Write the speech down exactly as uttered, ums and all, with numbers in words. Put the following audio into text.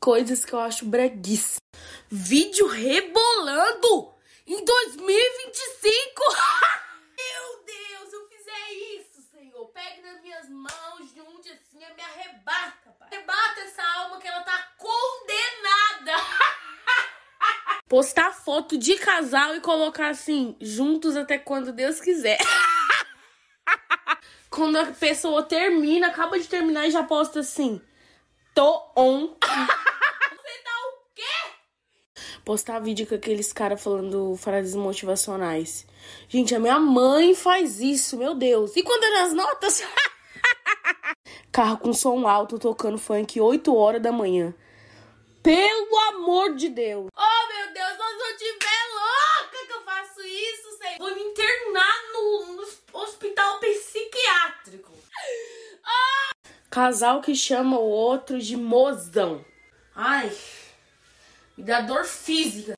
Coisas que eu acho breguíssimo. Vídeo rebolando em dois mil e vinte e cinco. Meu Deus, se eu fizer isso, Senhor, pegue nas minhas mãos, junte assim, me arrebata, pai. Arrebata essa alma que ela tá condenada. Postar foto de casal e colocar assim, juntos até quando Deus quiser. Quando a pessoa termina, acaba de terminar e já posta assim, tô on. Você tá o quê? Postar vídeo com aqueles caras falando frases motivacionais. Gente, a minha mãe faz isso, meu Deus. E quando é nas notas? Carro com som alto, tocando funk oito horas da manhã. Pelo amor de Deus. Oh, meu Deus, se eu tiver louca que eu faço isso, Senhor. Vou me internar no, no hospital psiquiátrico. Oh! Casal que chama o outro de mozão. Ai, me dá dor física.